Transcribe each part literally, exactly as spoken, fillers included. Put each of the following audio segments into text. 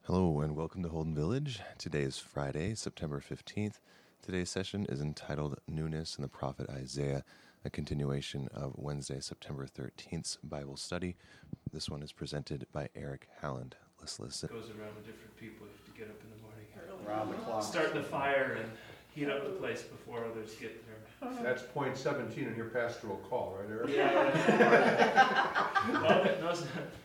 Hello and welcome to Holden Village. Today is Friday, September fifteenth. Today's session is entitled Newness in the Prophet Isaiah, a continuation of Wednesday, September thirteenth's Bible study. This one is presented by Eric Halland. Let's listen. It goes around with different people. You have to get up in the morning. Around the clock. Start the fire and heat up the place before others get there. That's point seventeen in your pastoral call, right, Eric? Yeah. Well, those,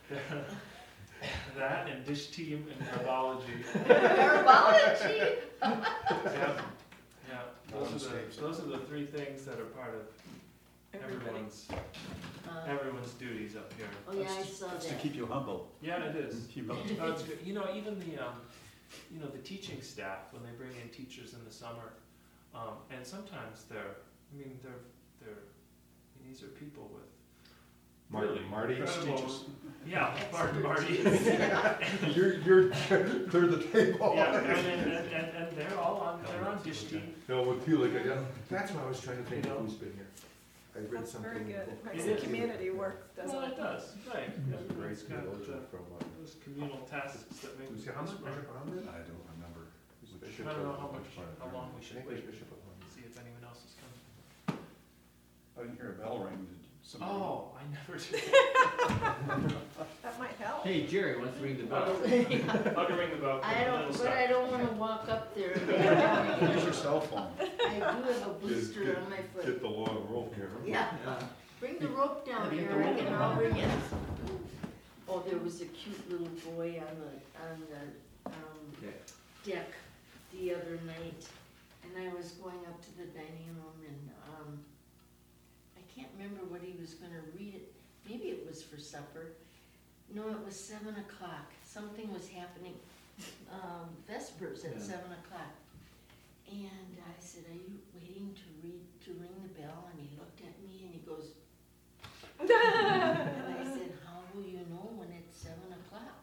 that and dish team and herbology. Herbology? Yeah. Yeah. No Those are, mistakes. the, those are the three things that are part of everyone's Uh, everyone's duties up here. Oh, yeah, I That's- saw It's to that. keep you humble. Yeah, it is. Keep you Oh, it's good. You know, even the, um, you know, the teaching staff, when they bring in teachers in the summer, um, and sometimes they're, I mean, they're, they're, I mean, these are people with Marty, really Marty, incredible- Yeah, Martin, Marty. you're, you're, clear the table. Yeah, and, and, and, and, and they're all on, they're on dish team. No, with you, like, yeah, that's what I was trying to think of, who's been here. I read That's something. very good. It It makes is. the community work, doesn't Well, it? it does, right. That's a great It's got theologian uh, from, uh, those communal tasks that make. who's, how much, us work. Bishop Ahmed? I don't remember. Who's which- Bishop I don't know of- how much, which one? how long we I should think it's wait, Bishop of Ahmed. see if anyone else is coming. I didn't hear a bell ring. Did somebody- Oh, I never did. That might help. Hey, Jerry wants to ring the bell. I'll go ring the bell. for I the don't, little but stuff. I don't wanna walk up there and get Use your cell phone. I do have a blister get- on my foot. Get the long rope here. Yeah, Yeah. bring the rope down, Yeah, get the Eric, rope and down. I'll bring it. Oh, there was a cute little boy on the, on the, um, Okay. deck the other night, and I was going up to the dining room and, um, I can't remember what he was gonna read it, maybe it was for supper. No, it was seven o'clock, something was happening, um, vespers at Yeah. seven o'clock. And I said, are you waiting to read, to ring the bell? And he looked at me and he goes, and I said, how will you know when it's seven o'clock?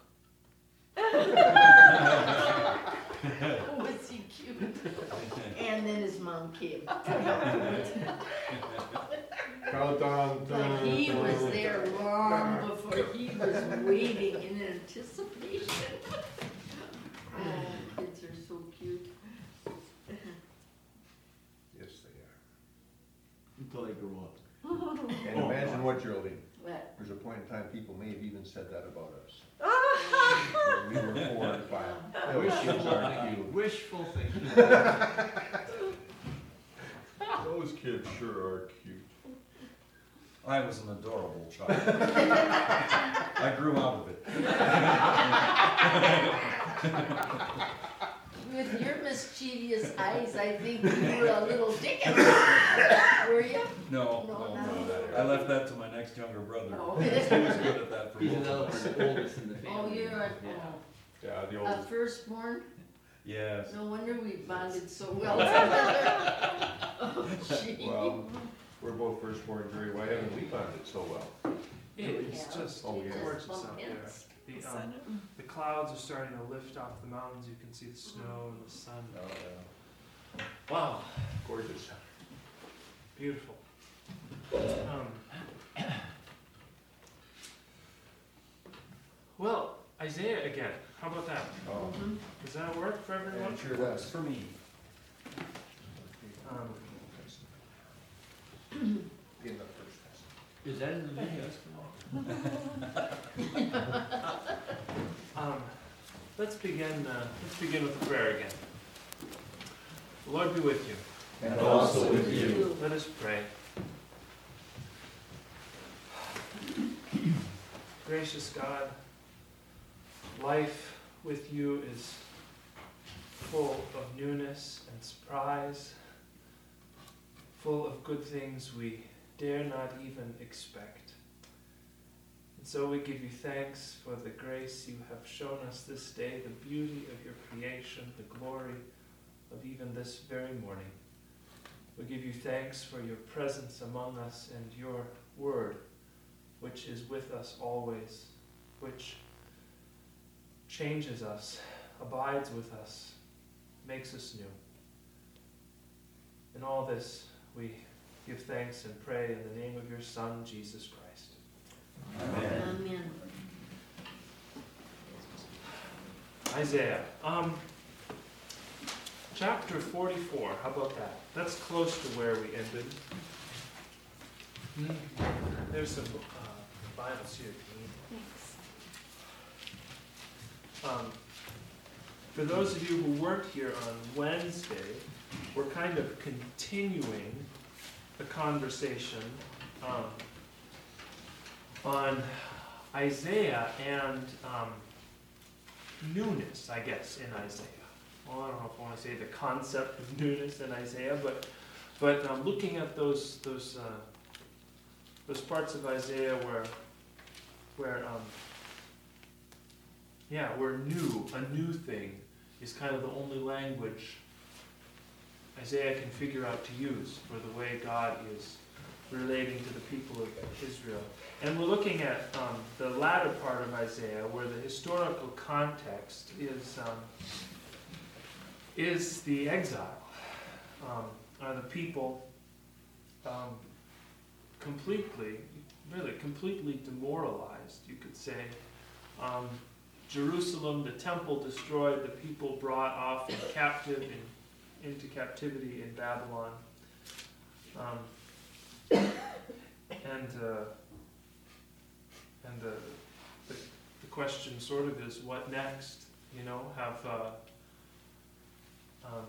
Oh, was he cute? And then his mom came. Countdown. But he was there long before he was waiting in anticipation. Oh, kids are so cute. Yes, they Until they grow up. are. And imagine what, Geraldine, What? there's a point in time people may have even said that about us. Ah! When we were four and five. Yeah. Those Wishful kids are thinking. cute. Wishful thinking. Those kids sure are cute. I was an adorable child. I grew out of it. With your mischievous eyes, I think you were a little Dickens. Were you? No, No, no, not no. either. I left that to my next younger brother. Oh. He was good at that for He's both the of us. oldest in the family. Oh, you're a, Yeah. Yeah, the oh, a old, firstborn? Yes. No wonder we bonded so well together. Oh, gee. well, we're both firstborn, Jerry. Why haven't we bonded so well? It's Yeah. just Oh, yeah. gorgeous Bump out there. heads. The, um, Sun. the clouds are starting to lift off the mountains. You can see the snow and the sun. Oh, yeah. Wow, Gorgeous. beautiful. Um, well, Isaiah again. How about that? Oh, Mhm. Does that work for everyone? It sure works for me. Um, in the first test. Is that in the video? um, let's begin. Uh, let's begin with a prayer again. The Lord be with you. And also with you. Let us pray. Gracious God, life with you is full of newness and surprise, full of good things we dare not even expect. And so we give you thanks for the grace you have shown us this day, the beauty of your creation, the glory of even this very morning. We give you thanks for your presence among us and your word, which is with us always, which changes us, abides with us, makes us new. In all this, we give thanks and pray in the name of your Son, Jesus Christ. Amen. Amen. Isaiah. Um, chapter forty-four. How about that? That's close to where we ended. Hmm. There's some uh, Bibles here. Thanks. Um, for those of you who weren't here on Wednesday, we're kind of continuing the conversation um, on Isaiah and um, newness, I guess, in Isaiah. Well, I don't know if I want to say the concept of newness in Isaiah, but but um, looking at those those uh, those parts of Isaiah where where um, yeah, where new, a new thing is kind of the only language Isaiah can figure out to use for the way God is relating to the people of Israel. And we're looking at um, the latter part of Isaiah, where the historical context is um, is the exile. Um, are the people um, completely, really completely demoralized, you could say. Um, Jerusalem, the temple destroyed, the people brought off in captive in, into captivity in Babylon. Um, and uh, and the, the the question sort of is, what next? You know, have uh, um,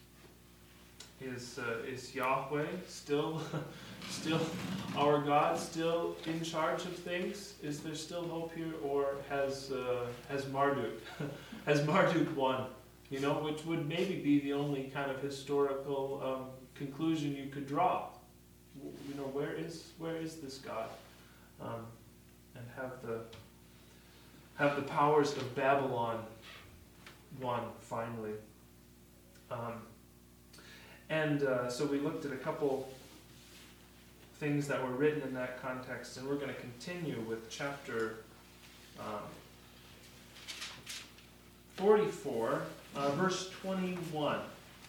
is uh, is Yahweh still still our God, still in charge of things? Is there still hope here, or has uh, has Marduk has Marduk won? You know, which would maybe be the only kind of historical um, conclusion you could draw. You know, where is where is this God? Um, and have the have the powers of Babylon won finally? Um, and uh, so we looked at a couple things that were written in that context, and we're going to continue with chapter um, forty-four, uh, verse twenty-one.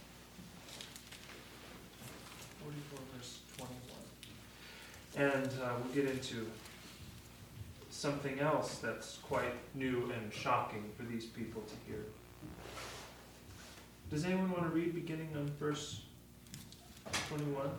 forty-four, verse twenty-one. And uh, we'll get into something else that's quite new and shocking for these people to hear. Does anyone want to read beginning on verse twenty-one?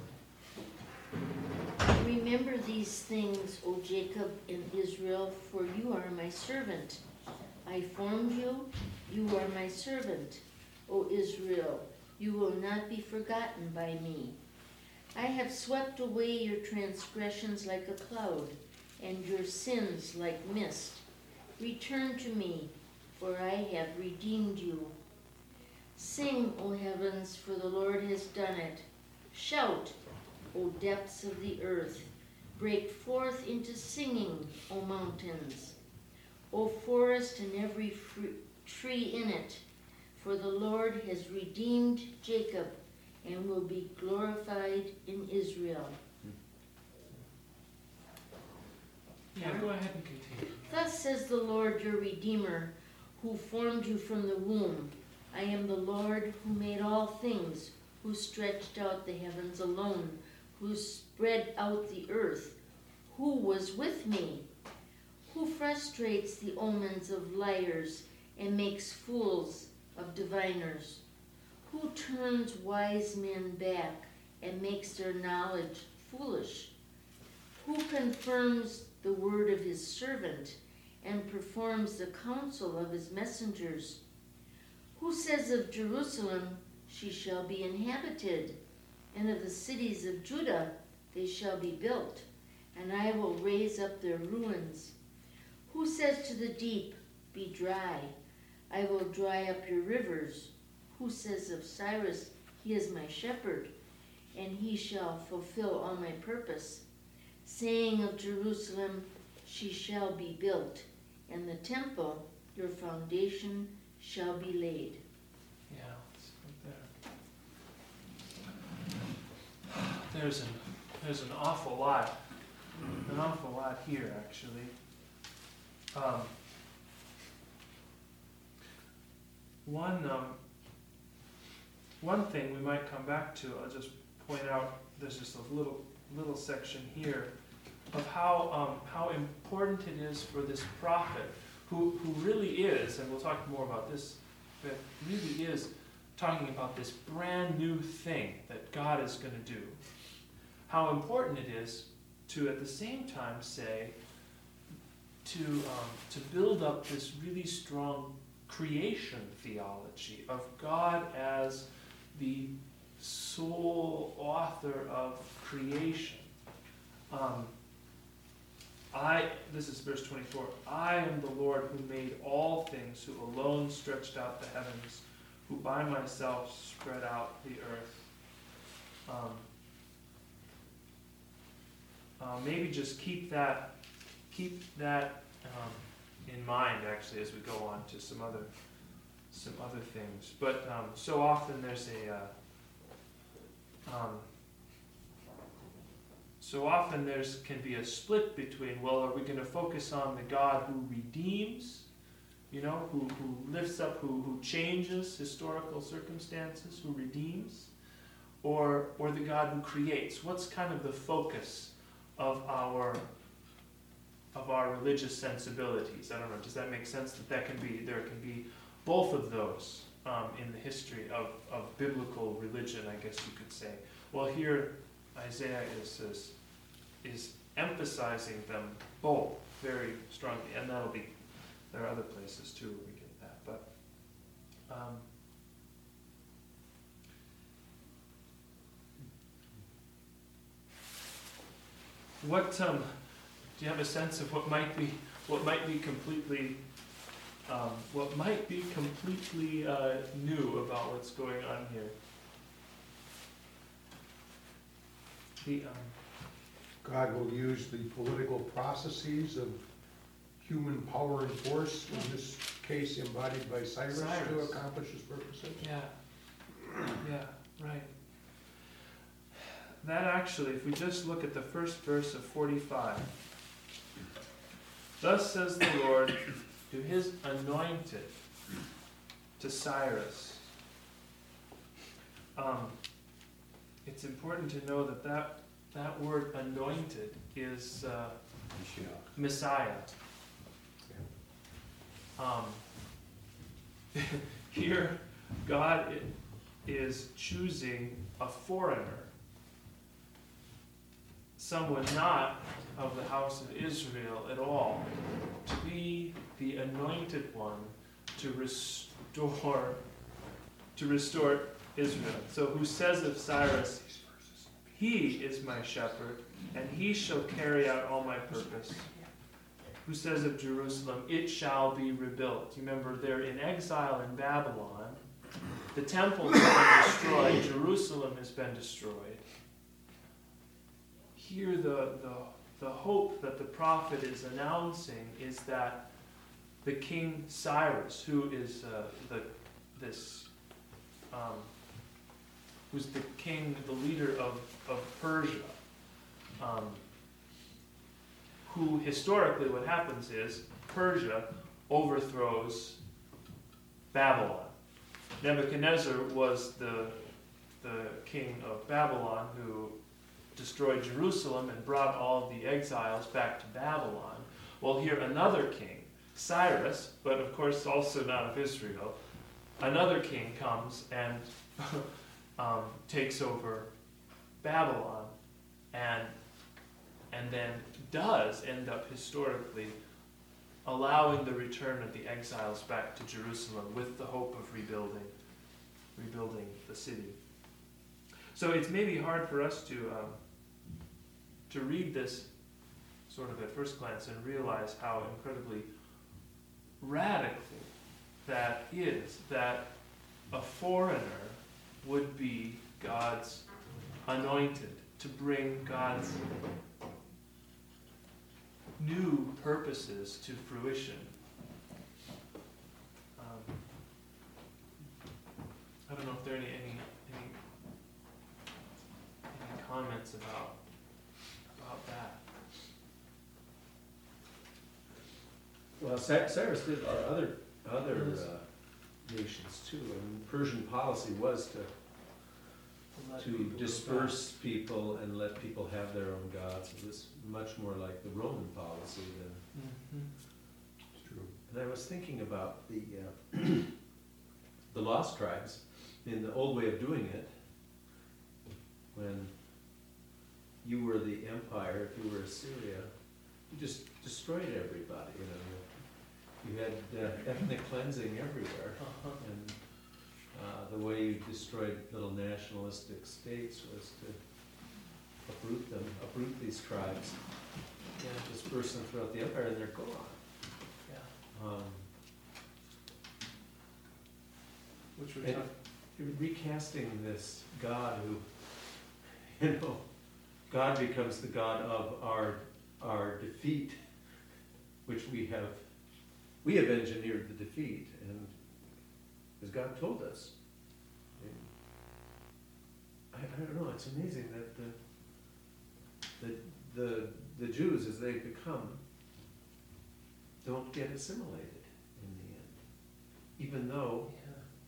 Remember these things, O Jacob and Israel, for you are my servant. I formed you, you are my servant. O Israel, you will not be forgotten by me. I have swept away your transgressions like a cloud, and your sins like mist. Return to me, for I have redeemed you. Sing, O heavens, for the Lord has done it. Shout, O depths of the earth. Break forth into singing, O mountains. O forest and every fruit tree in it. For the Lord has redeemed Jacob and will be glorified in Israel. Yeah, go ahead and continue. Thus says the Lord your Redeemer, who formed you from the womb. I am the Lord who made all things, who stretched out the heavens alone, who spread out the earth. Who was with me? Who frustrates the omens of liars and makes fools of diviners? Who turns wise men back and makes their knowledge foolish? Who confirms the word of his servant and performs the counsel of his messengers? Who says of Jerusalem, she shall be inhabited, and of the cities of Judah, they shall be built, and I will raise up their ruins? Who says to the deep, be dry, I will dry up your rivers? Who says of Cyrus, he is my shepherd, and he shall fulfill all my purpose? Saying of Jerusalem, she shall be built, and the temple, your foundation, shall be laid. Yeah, it's right there. There's an there's an awful lot, an awful lot here actually. Um, one um, one thing we might come back to. I'll just point out. There's just a little little section here of how um, how important it is for this prophet who, who really is, and we'll talk more about this, but really is talking about this brand new thing that God is going to do. How important it is to, at the same time, say, to, um, to build up this really strong creation theology of God as the sole author of creation. Um, I, this is verse twenty-four, I am the Lord who made all things, who alone stretched out the heavens, who by myself spread out the earth. Um, uh, maybe just keep that, keep that um, in mind, actually, as we go on to some other, some other things. But um, so often there's a, uh, um, so often there's can be a split between, well, are we going to focus on the God who redeems, you know, who, who lifts up, who, who changes historical circumstances, who redeems, or or the God who creates? What's kind of the focus of our of our religious sensibilities? I don't know. Does that make sense? That that can be there can be both of those um, in the history of, of biblical religion, I guess you could say. Well, here Isaiah is is, is emphasizing them both very strongly, and that'll be there are other places too where we get that. But um, what um, do you have a sense of what might be what might be completely um, what might be completely uh, new about what's going on here? The, um, God will use the political processes of human power and force, in this case embodied by Cyrus, to Cyrus. accomplish his purposes. Yeah, yeah, right. That actually, if we just look at the first verse of forty-five, thus says the Lord to his anointed, to Cyrus. Um, it's important to know that that, that word anointed is uh, Messiah. Um, here, God is choosing a foreigner, someone not of the house of Israel at all, to be the anointed one to restore, to restore Israel. So who says of Cyrus, he is my shepherd, and he shall carry out all my purpose. Who says of Jerusalem, it shall be rebuilt. You remember, they're in exile in Babylon. The temple has been destroyed. Jerusalem has been destroyed. Here, the, the, the hope that the prophet is announcing is that the king Cyrus, who is uh, the this, um, who's the king, the leader of, of Persia, um, who historically what happens is Persia overthrows Babylon. Nebuchadnezzar was the, the king of Babylon who destroyed Jerusalem and brought all of the exiles back to Babylon. Well, here another king, Cyrus, but of course also not of Israel, another king comes and um, takes over Babylon, and and then does end up historically allowing the return of the exiles back to Jerusalem with the hope of rebuilding, rebuilding the city. So it's maybe hard for us to um, to read this sort of at first glance and realize how incredibly radical that is, that a foreigner would be God's anointed to bring God's new purposes to fruition. Um, I don't know if there are any, any, any, any comments about, about that. Well, Cy- Cyrus did our other, other uh, nations too. I mean, Persian policy was to, Let to people go disperse people and let people have their own gods. It was much more like the Roman policy than, back. Mhm. It's true. And I was thinking about the, uh, the lost tribes, in the old way of doing it, when you were the empire, if you were Assyria, you just destroyed everybody, you know. You had uh, ethnic cleansing everywhere. Uh-huh. And uh, the way you destroyed little nationalistic states was to uproot them, uproot these tribes, Yeah. disperse them throughout the empire, and they're gone. Yeah. Um, Which we're And- talking. You're recasting this God who, you know, God becomes the God of our, our defeat, which we have, we have engineered the defeat, and as God told us. And I, I don't know, it's amazing that the, the, the, the Jews, as they become, don't get assimilated in the end. Even though Yeah.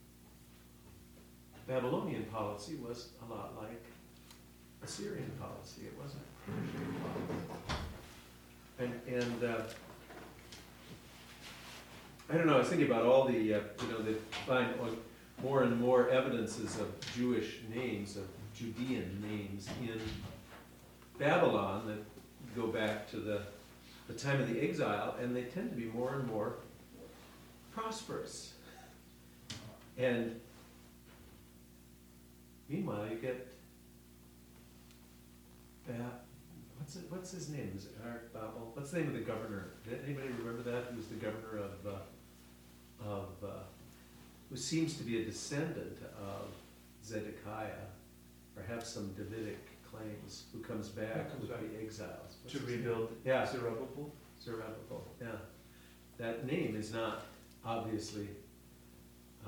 Babylonian policy was a lot like Assyrian policy. It wasn't Persian policy. And, and uh, I don't know, I was thinking about all the, uh, you know, they find more and more evidences of Jewish names, of Judean names in Babylon that go back to the, the time of the exile, and they tend to be more and more prosperous. And meanwhile, you get, uh, what's it, what's his name? Is it Art Babel? What's the name of the governor? Did anybody remember that? Who was the governor of, uh, of, uh, who seems to be a descendant of Zedekiah, perhaps some Davidic claims, who comes back Who comes with back. the exiles. What's To his name? rebuild Yeah. Zerubbabel. Zerubbabel, yeah. That name is not obviously, uh,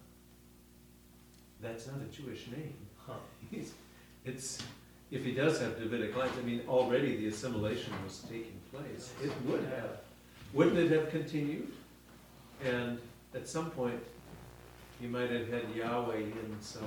that's not a Jewish name. Huh. He's, it's, if he does have Davidic lines, I mean, already the assimilation was taking place. It would have, wouldn't it have continued? And at some point, you might have had Yahweh in some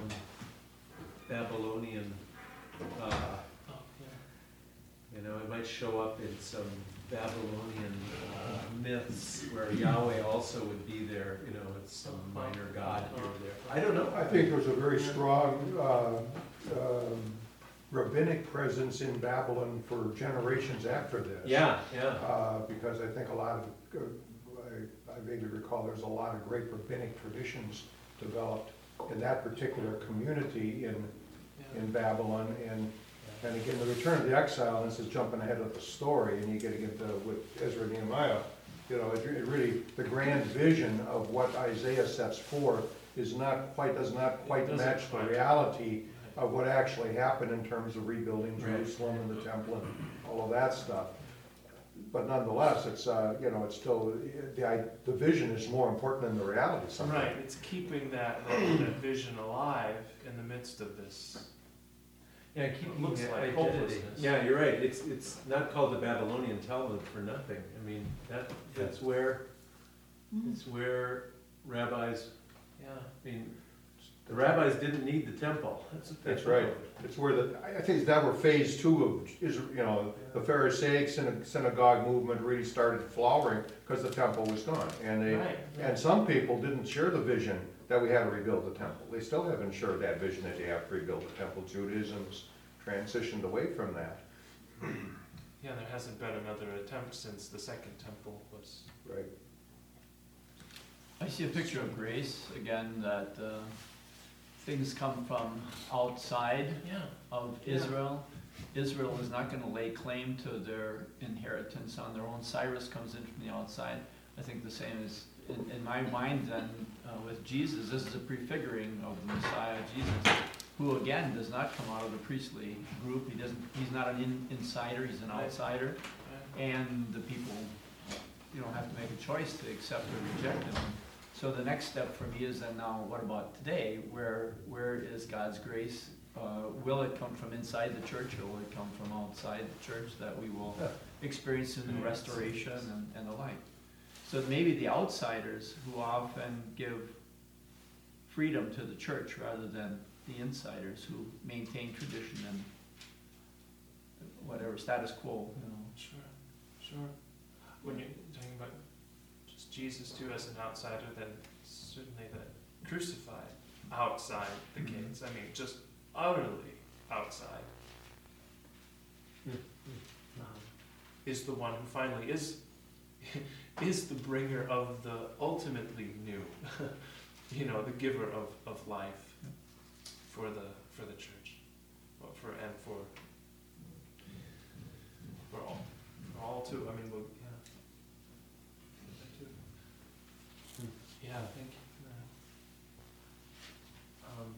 Babylonian, uh, Oh, yeah. you know, it might show up in some Babylonian uh, myths where Yahweh also would be there, you know, it's some minor god here or there. I don't know. I think there's a very strong uh, um, rabbinic presence in Babylon for generations after this. Yeah, yeah. Uh, Because I think a lot of, uh, I I vaguely recall, there's a lot of great rabbinic traditions developed in that particular community in, Yeah. in Babylon. And, and again, the return of the exile, and this is jumping ahead of the story, and you get to get the, with Ezra and Nehemiah, you know, it re- it really, the grand vision of what Isaiah sets forth is not quite, does not quite doesn't match the quite. reality of what actually happened in terms of rebuilding Right. Jerusalem and the temple and all of that stuff. But nonetheless, it's, uh, you know, it's still, the, I- the vision is more important than the reality sometimes. Right, it's keeping that, that, that vision alive in the midst of this. Yeah, It keeping looks that like identity. hopelessness. Yeah, you're right, it's, it's not called the Babylonian Talmud for nothing. I mean, that, that's where, it's where rabbis, Yeah. I mean, the rabbis didn't need the temple. That's what they That's right. followed. It's where the, I I think that were phase two of, Isra- you know, the Pharisaic syna- synagogue movement really started flowering because the temple was gone. And they, Right. and some people didn't share the vision that we had to rebuild the temple. They still haven't shared that vision that you have to rebuild the temple. Judaism's transitioned away from that. Yeah, there hasn't been another attempt since the second temple was. Right. I see a picture of grace, again, that uh, things come from outside Yeah. of Yeah. Israel. Israel is not gonna lay claim to their inheritance on their own. Cyrus comes in from the outside. I think the same is, in, in my mind then, uh, with Jesus, this is a prefiguring of the Messiah, Jesus, who again does not come out of the priestly group. He doesn't, he's not an in, insider, he's an Right. outsider. Right. And the people, you know, have to make a choice to accept or reject him. So the next step for me is then now, what about today? Where, where is God's grace? Uh, will it come from inside the church, or will it come from outside the church, that we will experience a new restoration and, and the like? So maybe the outsiders who often give freedom to the church rather than the insiders who maintain tradition and whatever status quo, you know. Sure, sure. When you're talking about just Jesus too as an outsider, then certainly the crucified outside the gates. I mean, just utterly outside. Um, is the one who finally is is the bringer of the ultimately new, you know, the giver of, of life for the for the church, well, for and for for all for all too. I mean, we'll, yeah, that too. Yeah, thank you for that. Um,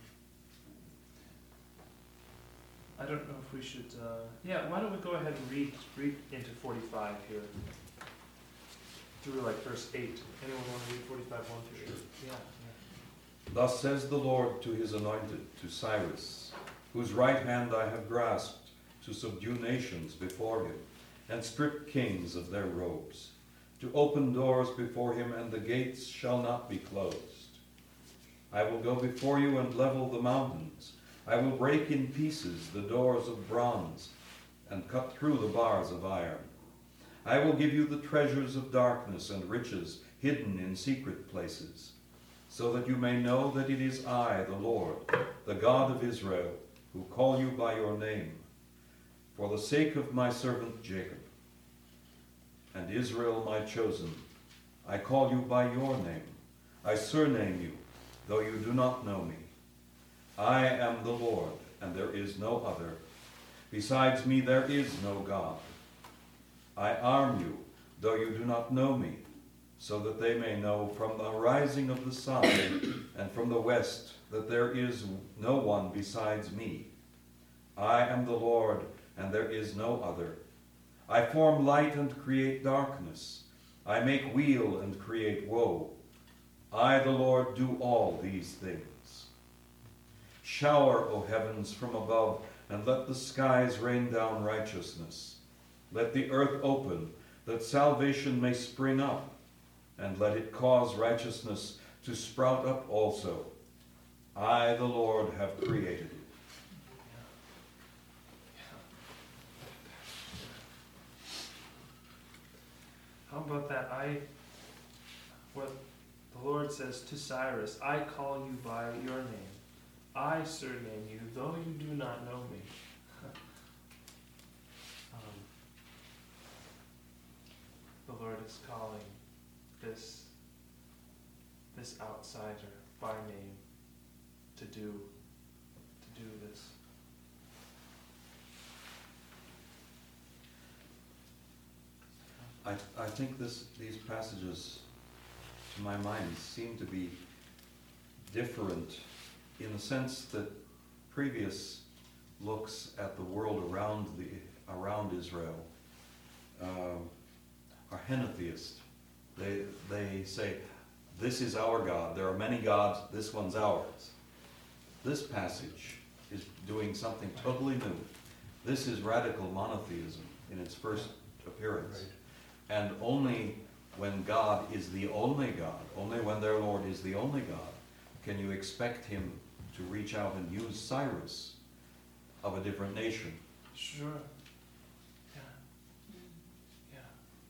I don't know if we should. Uh, yeah, why don't we go ahead and read read into forty-five here, through like verse eight. Anyone want to read forty-five one through eight? Yeah, yeah. Thus says the Lord to his anointed, to Cyrus, whose right hand I have grasped, to subdue nations before him, and strip kings of their robes, to open doors before him, and the gates shall not be closed. I will go before you and level the mountains. I will break in pieces the doors of bronze, and cut through the bars of iron. I will give you the treasures of darkness and riches hidden in secret places, so that you may know that it is I, the Lord, the God of Israel, who call you by your name, for the sake of my servant Jacob, and Israel my chosen. I call you by your name. I surname you, though you do not know me. I am the Lord, and there is no other. Besides me there is no God. I arm you, though you do not know me, so that they may know from the rising of the sun and from the west that there is no one besides me. I am the Lord, and there is no other. I form light and create darkness. I make weal and create woe. I, the Lord, do all these things. Shower, O heavens, from above, and let the skies rain down righteousness. Let the earth open, that salvation may spring up, and let it cause righteousness to sprout up also. I, the Lord, have created it. How about that? I, what the Lord says to Cyrus, I call you by your name. I surname you, though you do not know me. um, the Lord is calling this this outsider by name to do to do this. I, I think this, these passages, to my mind, seem to be different in the sense that previous looks at the world around the around Israel uh, are henotheist. They they say, this is our God. There are many gods. This one's ours. This passage is doing something totally new. This is radical monotheism in its first appearance. Right. And only when God is the only God, only when their Lord is the only God, can you expect him to reach out and use Cyrus of a different nation. Sure. Yeah. Yeah.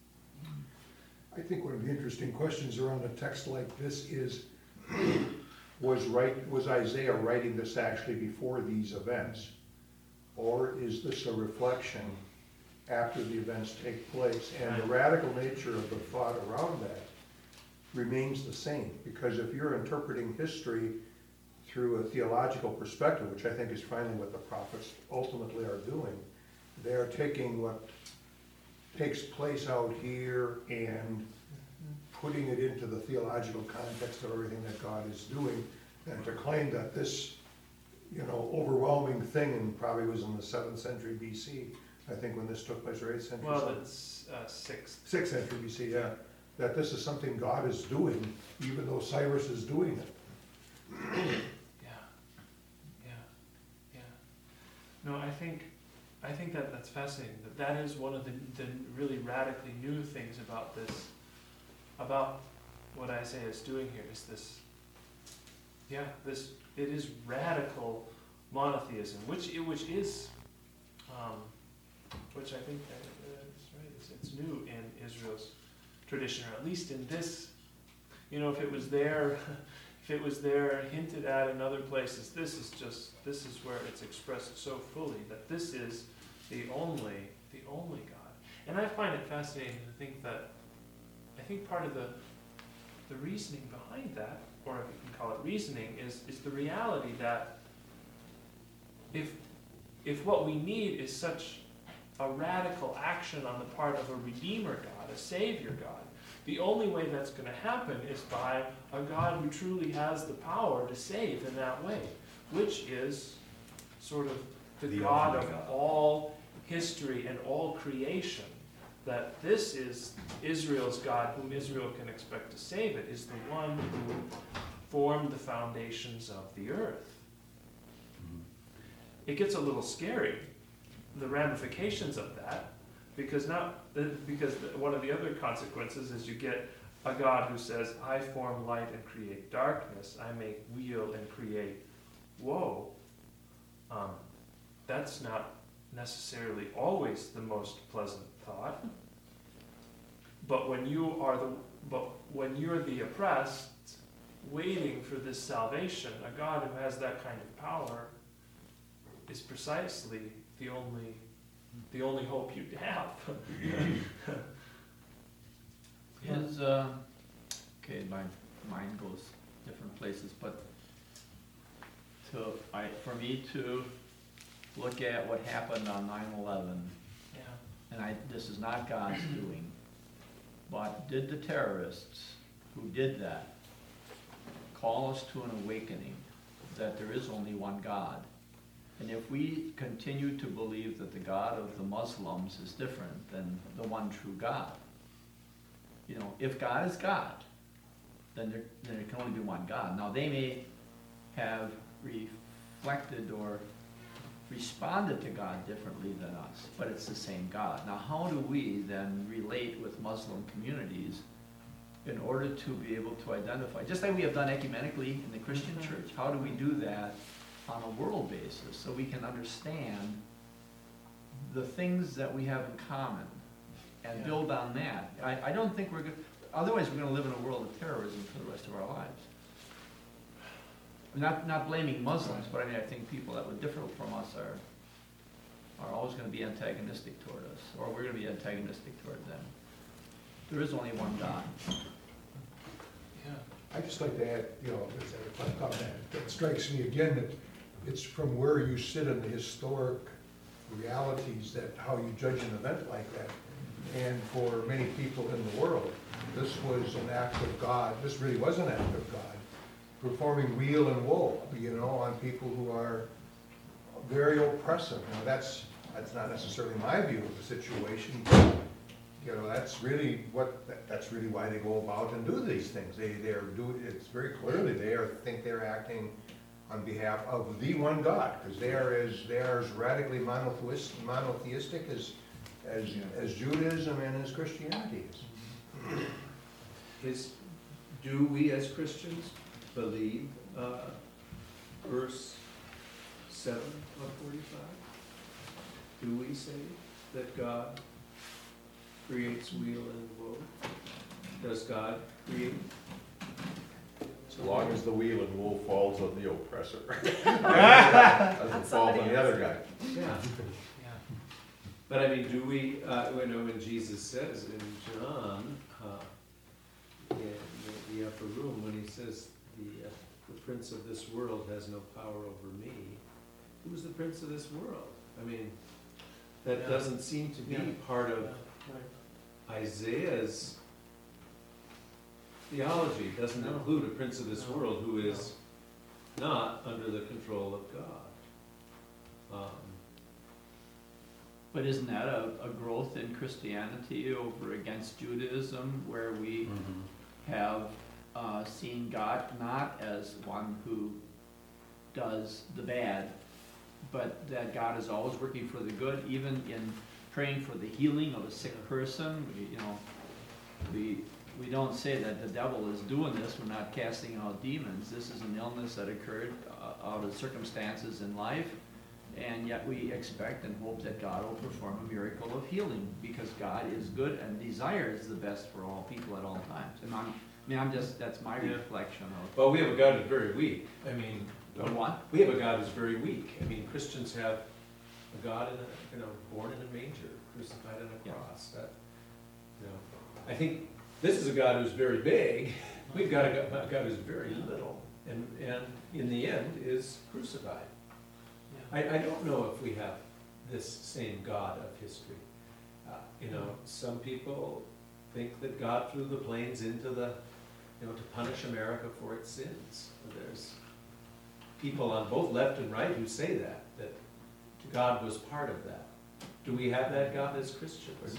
I think one of the interesting questions around a text like this is, was right, was Isaiah writing this actually before these events? Or is this a reflection after the events take place? And the radical nature of the thought around that remains the same, because if you're interpreting history through a theological perspective, which I think is finally what the prophets ultimately are doing, they are taking what takes place out here and putting it into the theological context of everything that God is doing, and to claim that this, you know, overwhelming thing, and probably was in the seventh century B C, I think, when this took place, or eighth century. Well, it's uh, sixth. Sixth century B C, yeah. That this is something God is doing, even though Cyrus is doing it. Yeah. Yeah. Yeah. No, I think, I think that that's fascinating. That that is one of the, the really radically new things about this, about what Isaiah is doing here, is this, yeah, this, it is radical monotheism, which, which is, um, which I think uh, is right, it's, it's new in Israel's tradition, or at least in this you know, if it was there, if it was there hinted at in other places, this is just, this is where it's expressed so fully, that this is the only, the only God. And I find it fascinating to think that, I think part of the, the reasoning behind that, or if you can call it reasoning, is, is the reality that if, if what we need is such a radical action on the part of a Redeemer God, a Savior God, the only way that's going to happen is by a God who truly has the power to save in that way, which is sort of the, The God only of God. all history and all creation. That this is Israel's God, whom Israel can expect to save it, is the one who formed the foundations of the earth. It gets a little scary, the ramifications of that, because now, because one of the other consequences is you get a God who says, I form light and create darkness, I make weal and create woe. Um, that's not necessarily always the most pleasant thought. But when you are the, but when you're the oppressed, waiting for this salvation, a God who has that kind of power is precisely the only, the only hope you'd have. Is, uh, okay, my mind goes different places, but to, I, for me to look at what happened on nine eleven, Yeah. and I, this is not God's doing, but did the terrorists who did that call us to an awakening that there is only one God? And if we continue to believe that the God of the Muslims is different than the one true God, you know, if God is God, then there, then there can only be one God. Now, they may have reflected or responded to God differently than us, but it's the same God. Now, how do we then relate with Muslim communities in order to be able to identify, just like we have done ecumenically in the Christian Mhm. church, how do we do that on a world basis so we can understand the things that we have in common and Yeah. build on that? I, I don't think we're going to, otherwise we're going to live in a world of terrorism for the rest of our lives. Not, not blaming Muslims, but I mean, I think people that would differ from us are, are always going to be antagonistic toward us, or we're going to be antagonistic toward them. There is only one God. Yeah. I'd just like to add, you know, as I reflect on that, it strikes me again that it's from where you sit in the historic realities that how you judge an event like that. And for many people in the world, this was an act of God, this really was an act of God, performing weal and woe, you know, on people who are very oppressive. Now, that's, that's not necessarily my view of the situation, but, you know, that's really what, that- that's really why they go about and do these things. They, they're doing, it's very clearly, they are, think they're acting on behalf of the one God, because they are as, they are as radically monotheistic, monotheistic as, as, as Judaism and as Christianity is. Is, do we as Christians believe, uh, verse seven of forty-five? Do we say that God creates weal and woe? Does God create? As long as the wheel and wool falls on the oppressor. Doesn't fall on the other guy. Yeah. Yeah. But I mean, do we, uh, you know, when Jesus says in John, uh, in the, the upper room, when he says, the, uh, the prince of this world has no power over me, who's the prince of this world? I mean, that Yeah. doesn't seem to be Yeah. part of Yeah, right. Isaiah's theology. It doesn't No. include a prince of this No. world who is not under the control of God. Um, But isn't that a, a growth in Christianity over against Judaism, where we have uh, seen God not as one who does the bad, but that God is always working for the good, even in praying for the healing of a sick person? We, you know, we we don't say that the devil is doing this. We're not casting out demons. This is an illness that occurred uh, out of circumstances in life. And yet we expect and hope that God will perform a miracle of healing, because God is good and desires the best for all people at all times. And I'm I mean, I'm just, that's my Yeah. reflection of, Well, we have a God who's very weak. I mean, the what? we have a God who's very weak. I mean, Christians have a God in a, you know, born in a manger, crucified on a Yeah. cross. That, you know, I think this is a God who's very big. We've got a God, a God who's very little, and and in the end is crucified. I, I don't know if we have this same God of history. Uh, you know, some people think that God flew the planes into the, you know, to punish America for its sins. There's people on both left and right who say that, that God was part of that. Do we have that God as Christians?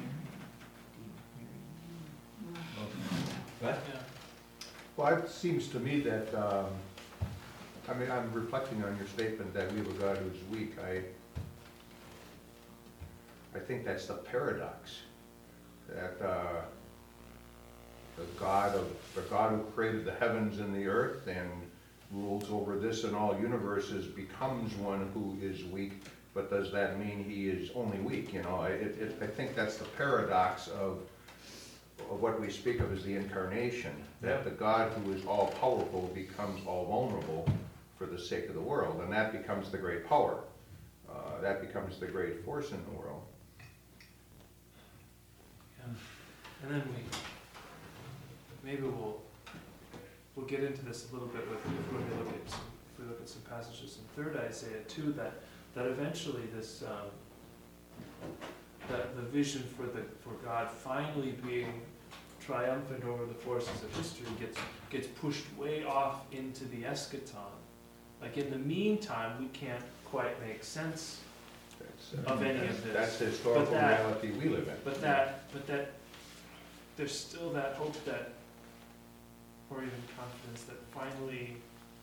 What? Well, it seems to me that, um, I mean, I'm reflecting on your statement that we have a God who's weak. I, I think that's the paradox, that uh, the God of, the God who created the heavens and the earth and rules over this and all universes becomes one who is weak, but does that mean he is only weak? You know, I- it, it, I think that's the paradox of, of what we speak of as the incarnation, that the God who is all powerful becomes all vulnerable for the sake of the world, and that becomes the great power. Uh, that becomes the great force in the world. Yeah. And then we, maybe we'll, we'll get into this a little bit with, if we look at, some, if we look at some passages in third Isaiah too, that, that eventually this, um, that the vision for the, for God finally being triumphant over the forces of history gets, gets pushed way off into the eschaton. Like in the meantime, we can't quite make sense That's, uh, of any that's- of this. That's the historical But that- reality we live in. But that, but that, there's still that hope that, or even confidence that finally,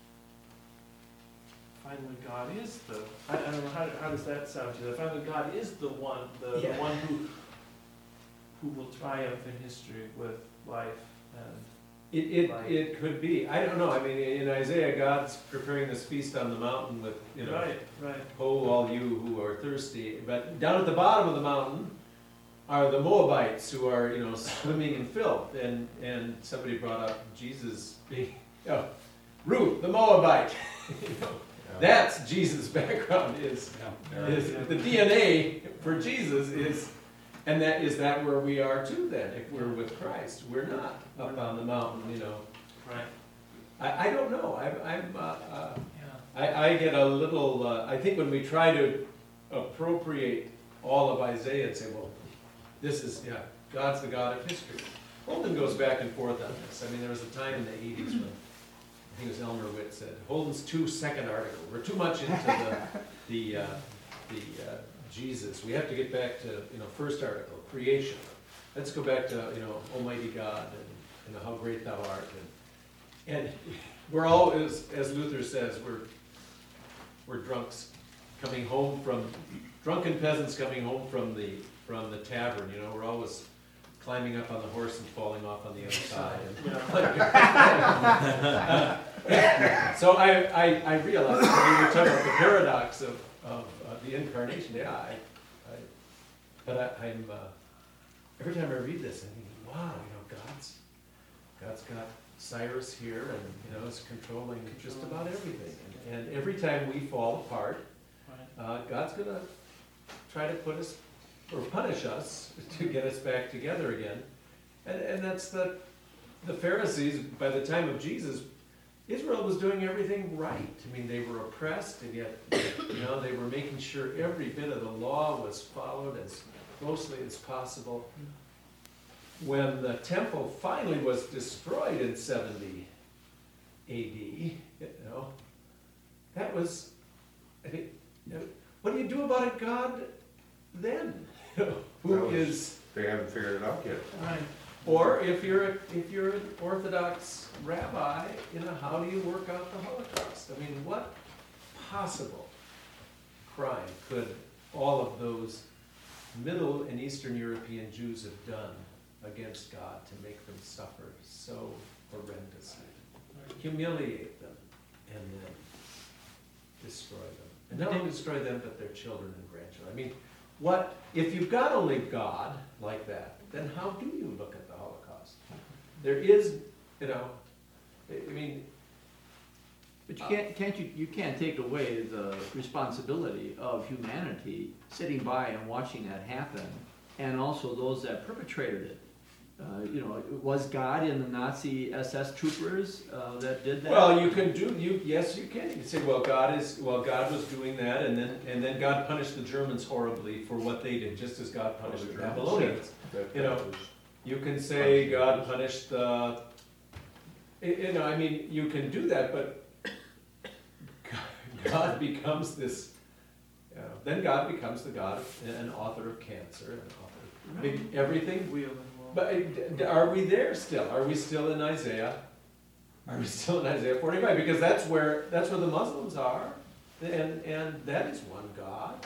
finally God is the, I, I don't know, how, how does that sound to you? That finally God is the one, the, the Yeah. one who, who will triumph in history with life and, It, it, Right. it could be. I don't know. I mean, in Isaiah, God's preparing this feast on the mountain with, you know, right, right. ho, all you who are thirsty. But down at the bottom of the mountain are the Moabites who are, you know, swimming in filth. And, and somebody brought up Jesus being, oh, Ruth, the Moabite. You know, that's Jesus' background is, is the D N A for Jesus is, and that is that where we are too then, if we're with Christ. We're not up on the mountain, you know. Right, I, I don't know. I'm, I'm, uh, uh, yeah. I, I get a little, uh, I think when we try to appropriate all of Isaiah and say, well, this is, yeah, God's the God of history. Holden goes back and forth on this. I mean, there was a time in the eighties when, I think it was Elmer Witt said, Holden's two second article, we're too much into the, the, uh, the, uh, Jesus. We have to get back to, you know, first article, creation. Let's go back to, you know, Almighty God and, you know, how great thou art. And, and we're all, as, as Luther says, we're, we're drunks coming home from, drunken peasants coming home from the, from the tavern, you know, we're always climbing up on the horse and falling off on the other side. And, so I, I, I realized when we were talking about the paradox of, of uh, the incarnation, yeah, I, I, but I, I'm, uh, every time I read this, I think, wow, you know, God's, God's got Cyrus here, and, you know, is controlling just about everything. And, and every time we fall apart, uh, God's gonna try to put us, or punish us, to get us back together again. And, and that's the, the Pharisees, by the time of Jesus, Israel was doing everything right. I mean, they were oppressed, and yet, you know, they were making sure every bit of the law was followed as closely as possible. When the temple finally was destroyed in seventy A D, you know, that was, I think, you know, what do you do about it, God, then? Who That was- is, They haven't figured it out yet. Right. or if you're, a- if you're an Orthodox rabbi, you know, how do you work out the Holocaust? I mean, what possible crime could all of those Middle and Eastern European Jews have done against God to make them suffer so horrendously? Humiliate them and then destroy them. And not only destroy them, but their children and grandchildren. I mean, what, if you've got only God like that, then how do you look at the Holocaust? There is You know, I I mean, But you can't, can't you, you can't take away the responsibility of humanity sitting by and watching that happen, and also those that perpetrated it. Uh, you know, was God in the Nazi S S troopers uh, that did that? well, you can do, you, yes, you can. You can say, well, God is, well, God was doing that, and then, and then God punished the Germans horribly for what they did, just as God punished the Babylonians. That- You know, that was- You can say God punished the, y- you know, I mean, you can do that, but God becomes this, you know, then God becomes the God, an author of cancer, an author of big- everything. Wheel and wool. But uh, d- are we there still? Are we still in Isaiah? Are we still in Isaiah forty-five? Because that's where, that's where the Muslims are, and, and that is one God.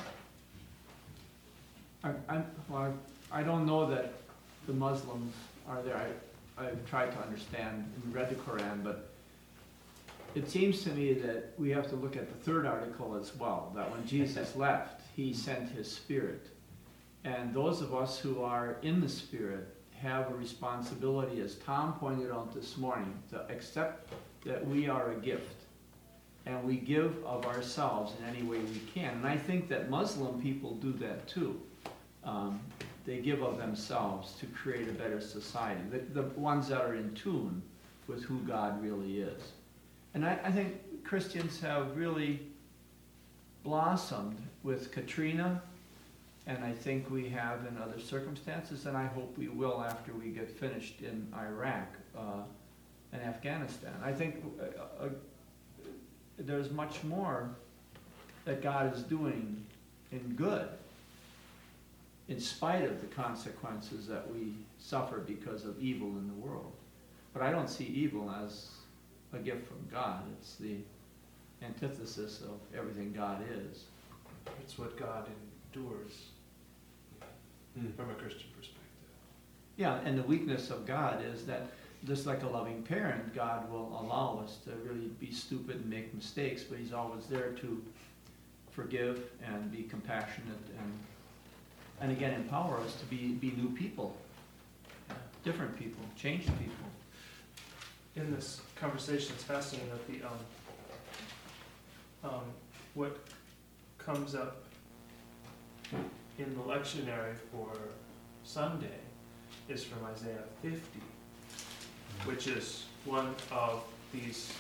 I, I'm, well, I don't know that the Muslims are there. I, I've tried to understand and read the Quran, but it seems to me that we have to look at the third article as well, that when Jesus left, he sent his Spirit. And those of us who are in the Spirit have a responsibility, as Tom pointed out this morning, to accept that we are a gift. And we give of ourselves in any way we can. And I think that Muslim people do that too. Um, they give of themselves to create a better society, the, the ones that are in tune with who God really is. And I, I think Christians have really blossomed with Katrina, and I think we have in other circumstances, and I hope we will after we get finished in Iraq uh, and Afghanistan. I think uh, uh, there's much more that God is doing in good, in spite of the consequences that we suffer because of evil in the world. But I don't see evil as a gift from God. It's the antithesis of everything God is. It's what God endures Hmm. from a Christian perspective. Yeah, and the weakness of God is that just like a loving parent, God will allow us to really be stupid and make mistakes, but he's always there to forgive and be compassionate and and again empower us to be, be new people, different people, changed people. In this conversation, it's fascinating that the um, um, what comes up in the lectionary for Sunday is from Isaiah fifty, which is one of these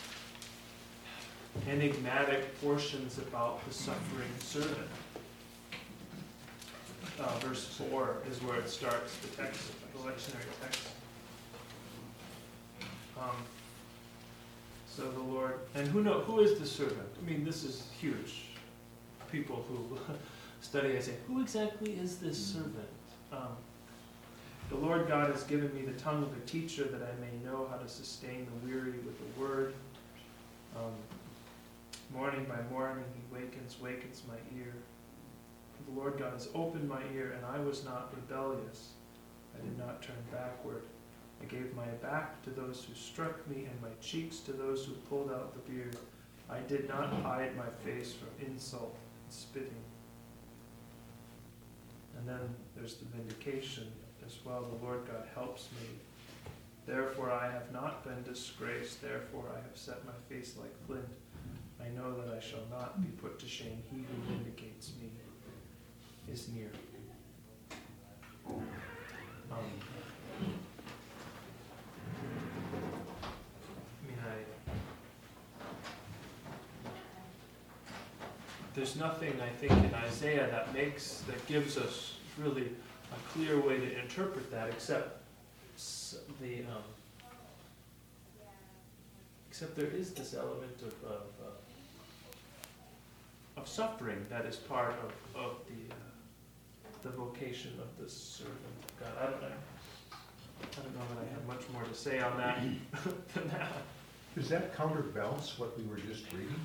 enigmatic portions about the suffering servant. Uh, verse four is where it starts, the text, the lectionary text. Um, so the Lord, and who know who is the servant? I mean, this is huge. People who study Isaiah, who exactly is this servant? Um, the Lord God has given me the tongue of a teacher that I may know how to sustain the weary with the word. Um, morning by morning he wakens, wakens my ear. The Lord God has opened my ear, and I was not rebellious. I did not turn backward. I gave my back to those who struck me, and my cheeks to those who pulled out the beard. I did not hide my face from insult and spitting. And then there's the vindication as well. The Lord God helps me. Therefore I have not been disgraced. Therefore I have set my face like flint. I know that I shall not be put to shame. He who vindicates me is near. Um, I mean, I, there's nothing, I think, in Isaiah that makes, that gives us really a clear way to interpret that, except s- the, um, except there is this element of, of, uh, of suffering that is part of, of the, uh, the vocation of the servant of God. I don't know. I don't know that I have much more to say on that than that. Does that counterbalance what we were just reading?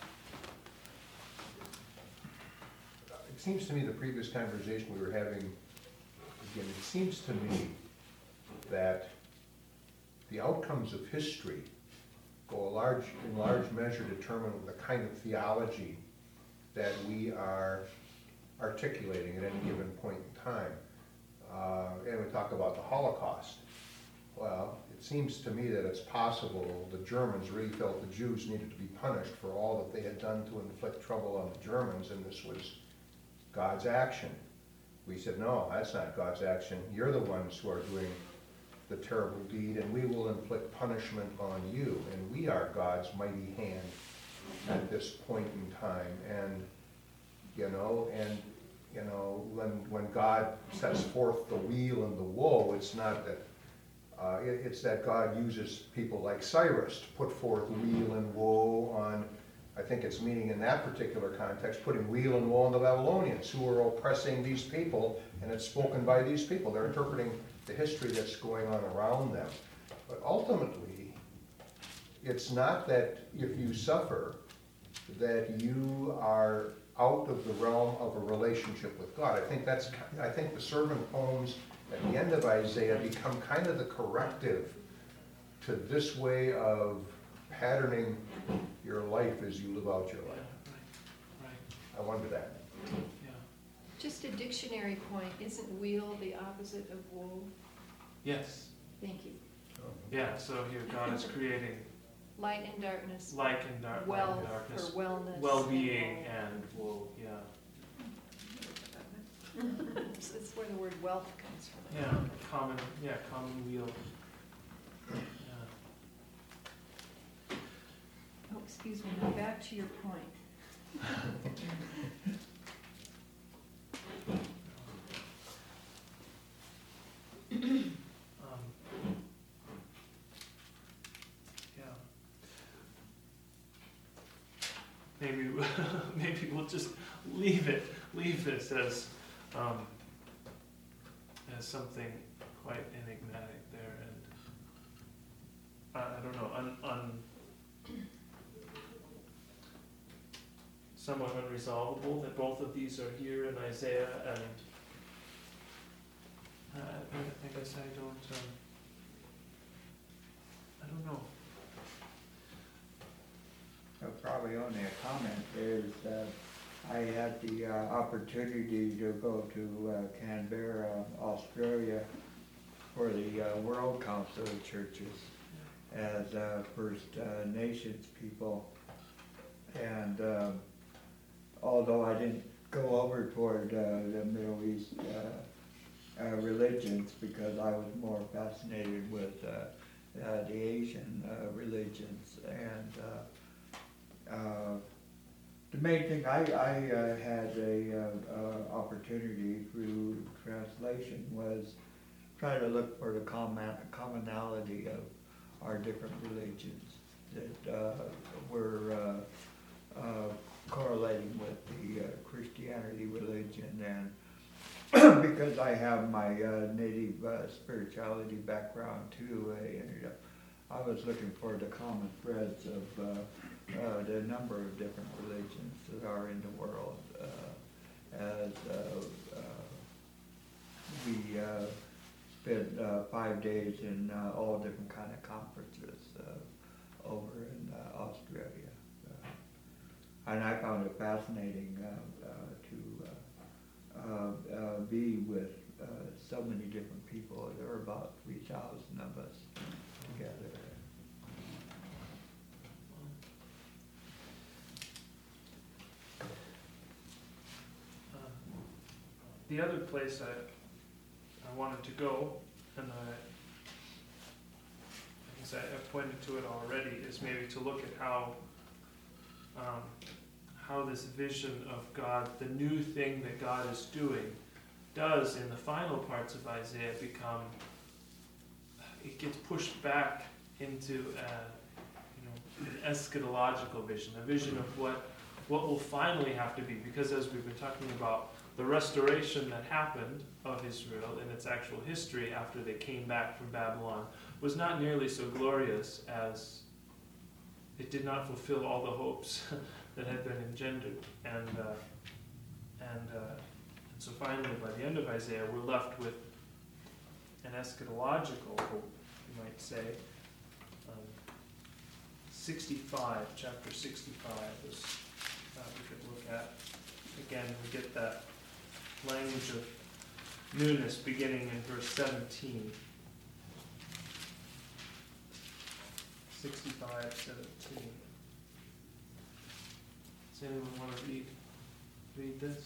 It seems to me the previous conversation we were having, again, it seems to me that the outcomes of history go a large, in large measure determine the kind of theology that we are articulating at any given point in time. Uh, and we talk about the Holocaust. Well, it seems to me that it's possible the Germans really felt the Jews needed to be punished for all that they had done to inflict trouble on the Germans, and this was God's action. We said, no, that's not God's action. You're the ones who are doing the terrible deed, and we will inflict punishment on you. And we are God's mighty hand at this point in time. And, you know, and, you know, when, when God sets forth the weal and the woe, it's not that, uh, it, it's that God uses people like Cyrus to put forth weal and woe on, I think it's meaning in that particular context, putting weal and woe on the Babylonians who are oppressing these people, and it's spoken by these people. They're interpreting the history that's going on around them. But ultimately, it's not that if you suffer, that you are out of the realm of a relationship with God. I think that's, I think the servant poems at the end of Isaiah become kind of the corrective to this way of patterning your life as you live out your life. Right, right, I wonder that. yeah. Just a dictionary point, isn't wheel the opposite of woe? Yes, Thank you. yeah, so here God is creating Light and darkness, light and dark, light wealth and darkness, or wellness. well-being and woe, yeah. That's that's where the word wealth comes from. Yeah, common, yeah, common weal. Yeah. Oh, excuse me, now back to your point. Um, yeah. Maybe, maybe we'll just leave it, leave this as, um, as something quite enigmatic there, and I, I don't know, un, un, somewhat unresolvable that both of these are here in Isaiah, and uh, I, I guess I don't, um, I don't know. Uh, Probably only a comment is, uh, I had the uh, opportunity to go to uh, Canberra, Australia for the uh, World Council of Churches as uh, First uh, Nations people. And um, although I didn't go over toward uh, the Middle East uh, uh, religions, because I was more fascinated with uh, uh, the Asian uh, religions, and uh, uh, the main thing I, I uh, had a uh, uh, opportunity through translation was try to look for the common, commonality of our different religions that uh, were uh, uh, correlating with the uh, Christianity religion, and because I have my uh, native uh, spirituality background too, I ended up, I was looking for the common threads of uh, uh, the number of different religions that are in the world, uh, as uh, uh, we uh, spent uh, five days in uh, all different kind of conferences uh, over in uh, Australia. Uh, and I found it fascinating uh, uh, to uh, uh, uh, be with uh, so many different people. There were about three thousand of us together. The other place I, I wanted to go, and I, I guess I, I pointed to it already, is maybe to look at how, um, how this vision of God, the new thing that God is doing, does in the final parts of Isaiah become, it gets pushed back into a, you know, an eschatological vision, a vision of what, what will finally have to be, because as we've been talking about, the restoration that happened of Israel in its actual history after they came back from Babylon was not nearly so glorious, as it did not fulfill all the hopes that had been engendered. And, uh, and, uh, and so finally, by the end of Isaiah, we're left with an eschatological hope, you might say. Um, sixty-five, chapter sixty-five is uh, we could look at. Again, we get that language of newness beginning in verse seventeen. sixty-five seventeen. Does anyone want to read, read this?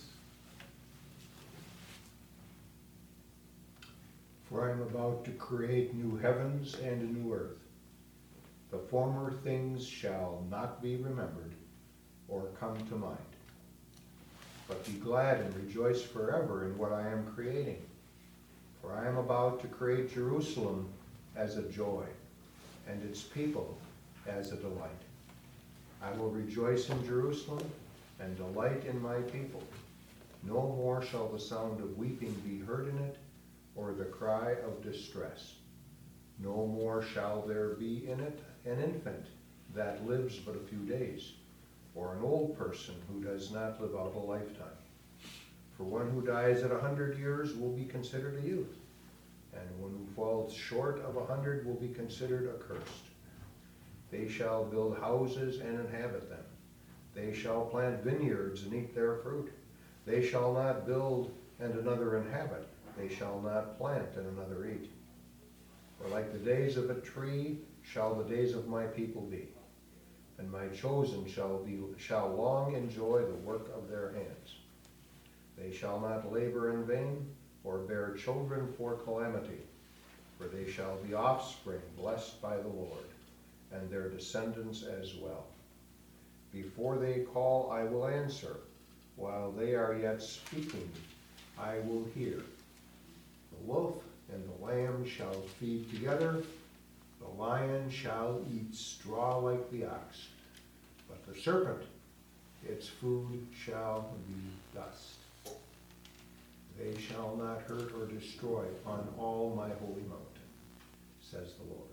For I am about to create new heavens and a new earth. The former things shall not be remembered or come to mind. But be glad and rejoice forever in what I am creating. For I am about to create Jerusalem as a joy, and its people as a delight. I will rejoice in Jerusalem and delight in my people. No more shall the sound of weeping be heard in it, or the cry of distress. No more shall there be in it an infant that lives but a few days, or an old person who does not live out a lifetime. For one who dies at a hundred years will be considered a youth, and one who falls short of a hundred will be considered accursed. They shall build houses and inhabit them. They shall plant vineyards and eat their fruit. They shall not build and another inhabit. They shall not plant and another eat. For like the days of a tree shall the days of my people be, and my chosen shall be shall long enjoy the work of their hands. They shall not labor in vain, or bear children for calamity, for they shall be offspring blessed by the Lord, and their descendants as well. Before they call, I will answer. While they are yet speaking, I will hear. The wolf and the lamb shall feed together. The lion shall eat straw like the ox. But the serpent, its food shall be dust. They shall not hurt or destroy on all my holy mountain, says the Lord.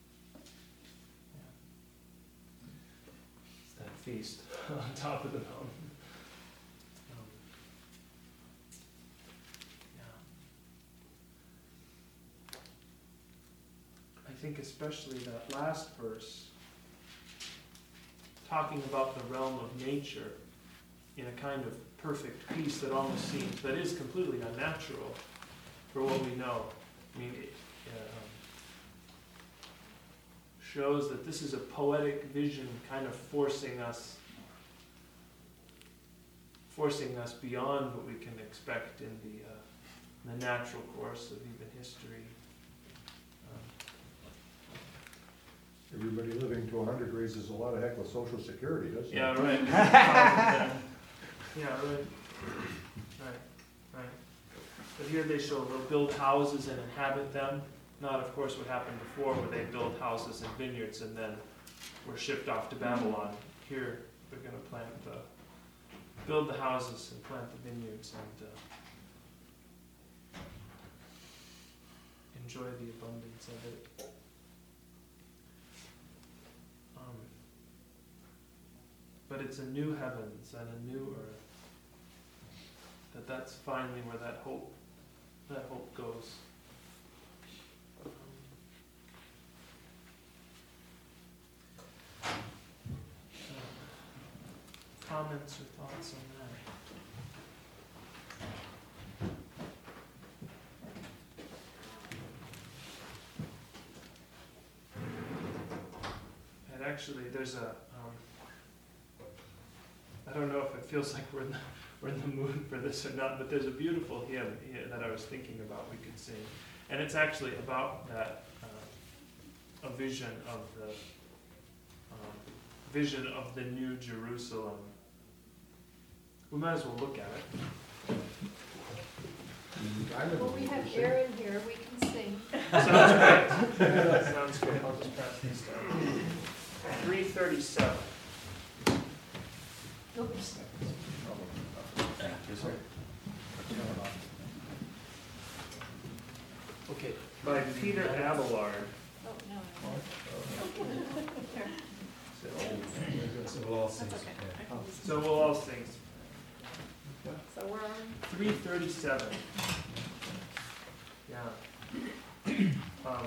It's that feast on top of the mountain. Um, yeah. I think especially that last verse, talking about the realm of nature in a kind of perfect peace that almost seems, that is completely unnatural for what we know. I mean, it um, shows that this is a poetic vision kind of forcing us, forcing us beyond what we can expect in the, uh, the natural course of even history. Um, Everybody living to a hundred raises a lot of heck with Social Security, doesn't it? Yeah, right. yeah. yeah, right. Right, right. But here they show they'll build houses and inhabit them. Not, of course, what happened before where they build houses and vineyards and then were shipped off to Babylon. Here they're going to plant the, build the houses and plant the vineyards and uh, enjoy the abundance of it. Um, but it's a new heavens and a new earth. That that's finally where that hope, that hope goes. Um, uh, comments or thoughts on that? And actually, there's a. Um, I don't know if it feels like we're in the, we're in the mood for this or not, but there's a beautiful hymn that I was thinking about we could sing. And it's actually about that, uh, a vision of the, um, vision of the New Jerusalem. We might as well look at it. Well, we have Aaron here, we can sing. Sounds great. That sounds great. I'll just pass this down. three thirty-seven. Oops. Okay, by Peter Abelard. Oh, no. So we'll all sing. That's okay. I can just- So we'll all sing. So we're on, three thirty-seven. Yeah. Um,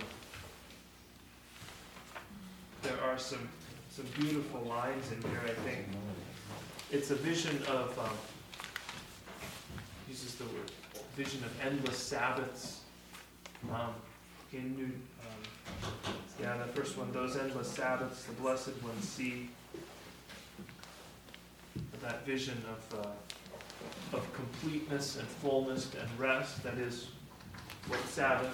there are some some beautiful lines in here, I think. It's a vision of, um, uses the word, vision of endless Sabbaths um, in New, um, Yeah, the first one, those endless Sabbaths, the blessed ones see that vision of, uh, of completeness and fullness and rest. That is what Sabbath,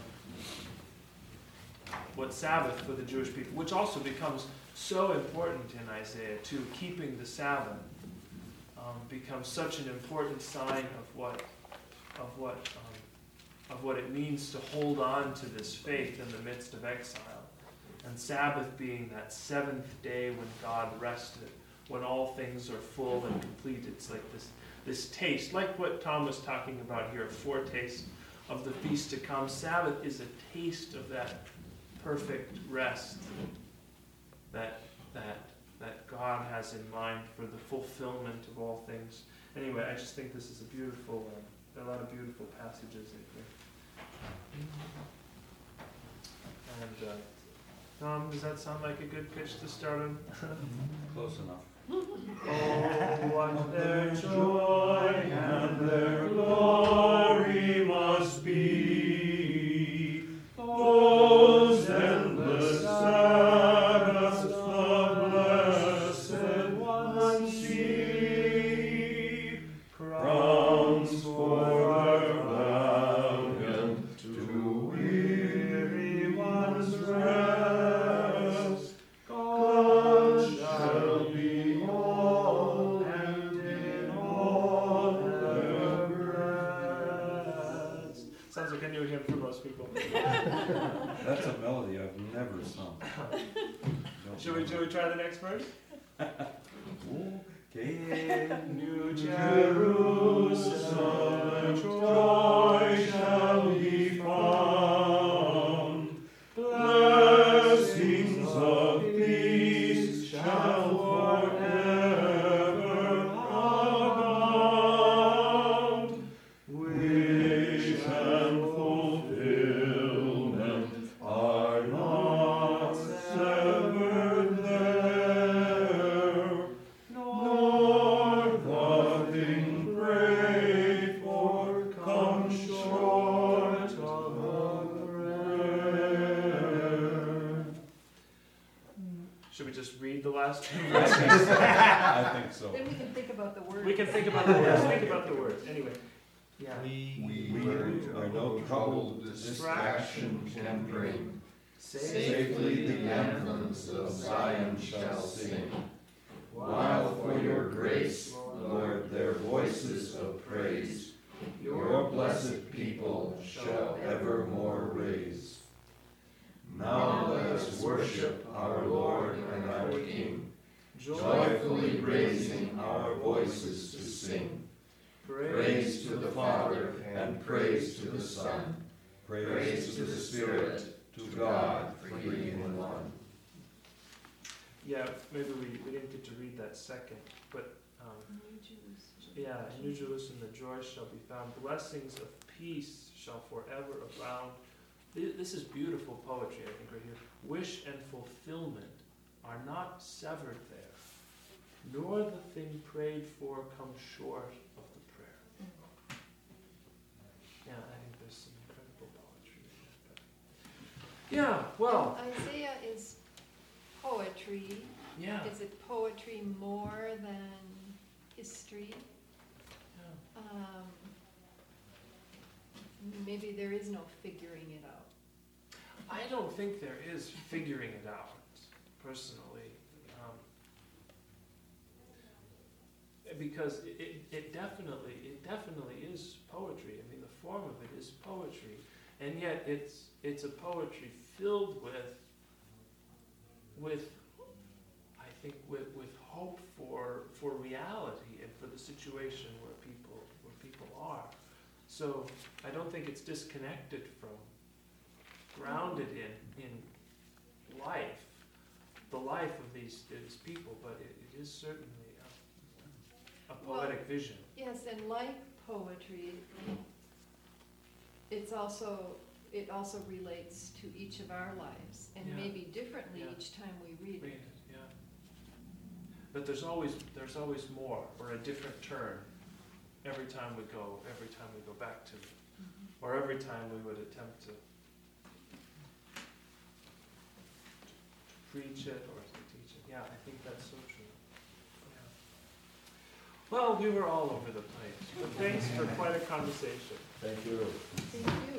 um, what Sabbath for the Jewish people, which also becomes so important in Isaiah too. Keeping the Sabbath um, becomes such an important sign of what, of what, um, of what it means to hold on to this faith in the midst of exile. And Sabbath being that seventh day when God rested, when all things are full and complete. It's like this, this taste, like what Tom was talking about here, a foretaste of the feast to come. Sabbath is a taste of that perfect rest that, that, that God has in mind for the fulfillment of all things. Anyway, I just think this is a beautiful, uh, there are a lot of beautiful passages in here. And uh, Tom, does that sound like a good pitch to start on? Close enough. Oh, what Their joy and their glory must be those endless Sabbaths the blessed ones see, crowns for their valiant to weary ones rest. God shall be all and in all their breast. Sounds like a new hymn for most people. That's a melody I've never sung. Don't Should we, know. should we try the next verse? Okay. New Jerusalem, joy shall be found. Blessings of peace shall forever abound. Wish and fulfillment are not severed there, nor the thing prayed for come short of prayer. Should we just read the last two I verses? think so. I think so. Then we can think about the words. We can think about the words. Think about the words. Anyway. Yeah. We learn by no trouble distraction can bring. Safely the anthems of Zion shall sing. While for your grace, Lord, their voices of praise, your blessed people shall evermore raise. Now let us worship our Lord and our King, joyfully raising our voices to sing. Praise to the Father, and praise to the Son, praise to the Spirit, to God, three in one. Yeah, maybe we, we didn't get to read that second, but um, New Jerusalem. yeah, in New Jerusalem the joy shall be found. Blessings of peace shall forever abound. Th- This is beautiful poetry, I think, right here. Wish and fulfillment are not severed there, nor the thing prayed for come short of the prayer. Yeah, I think there's some incredible poetry in that. But yeah, well, Isaiah is poetry. yeah. Is it poetry more than history? yeah. Um, maybe there is no figuring it out. I don't think there is figuring it out, personally. Um, because it, it, it definitely, it definitely is poetry. I mean, the form of it is poetry. And yet it's, it's a poetry filled with, with, I think, with, with hope for, for reality and for the situation where people, where people are. So I don't think it's disconnected from, grounded in, in life, the life of these, these people, but it, it is certainly a, a poetic Well, vision. Yes, and like poetry, it's also, it also relates to each of our lives, and Yeah. maybe differently Yeah. each time we read Read it. it, yeah. But there's always, there's always more, or a different turn, every time we go, every time we go back to it, Mhm. or every time we would attempt to preach it or to teach it. Yeah, I think that's so true. Yeah. Well, we were all over the place, but thanks for quite a conversation. Thank you. Thank you.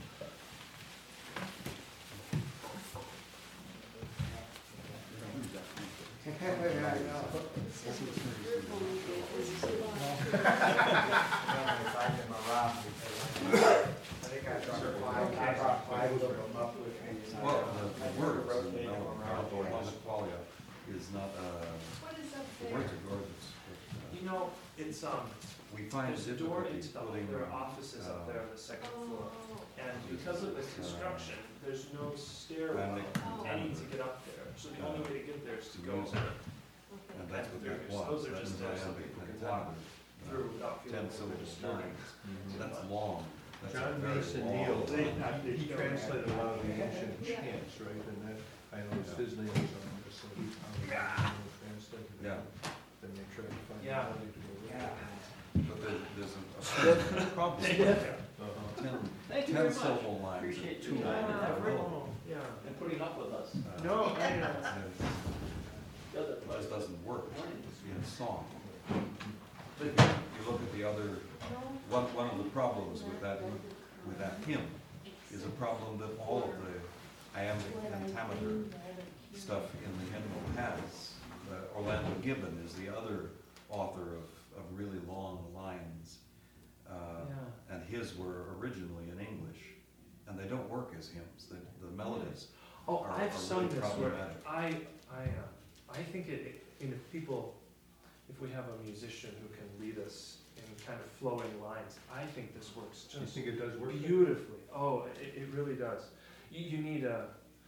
Well, the, the words in Melancholia is not, uh, What is up the there? words are gorgeous. but, You know, it's, um, uh, We find there's a door difficulty into the, putting. there are offices up there on the second floor. And because of the construction, there's no stairwell, And Oh. any to get up there. So the only way to get there is to go Music. Okay. And that's what that Those was. are That just is there so iambic people can pentameter. walk through without feeling Ten like they're syllable disturbing. lines. That's long. That's a John very Mason long Neal, line. he translated a lot of the ancient chants, right, and that, I know it's his name is on it, so he translated it. Yeah. Then they tried to find Yeah. a way to go with it. But there, there's a, a problem. Uh-huh. Ten, Thank you ten very much. syllable lines. are Appreciate too your long. time and Yeah, effort oh, yeah. and putting up with us. Uh, No, I, uh, it's- Does it? It just doesn't work Morning. in song. But if you look at the other, one, one of the problems with that, with that hymn is a problem that all of the iambic pentameter stuff in the hymnal has. Uh, Orlando Gibbon is the other author of, of really long lines. Uh, yeah. and his were originally in English, and they don't work as hymns. The, the melodies Oh, are, I've are sung really this where problematic. I, I, uh, I think it, it, you know, if people, if we have a musician who can lead us in kind of flowing lines, I think this works Do you just think it does work? beautifully. Oh, it, it really does. You, you need a,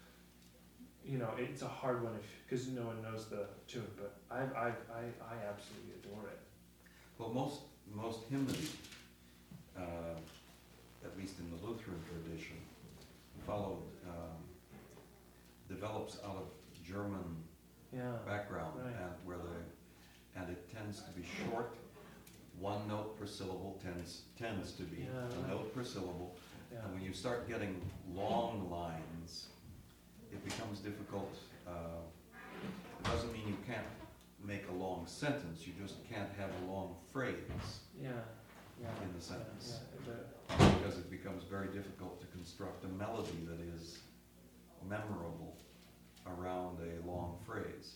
you know, it's a hard one if, because no one knows the tune, but I, I, I, I absolutely adore it. Well, most, most hymnody, uh, at least in the Lutheran tradition, followed, um, develops out of German Yeah. background, Right. and where the, and it tends to be short, one note per syllable tends, tends to be Yeah. a note per syllable. Yeah. And when you start getting long lines, it becomes difficult. Uh, It doesn't mean you can't make a long sentence, you just can't have a long phrase Yeah. Yeah. in the sentence. Yeah, yeah. Because it becomes very difficult to construct a melody that is memorable around a long phrase.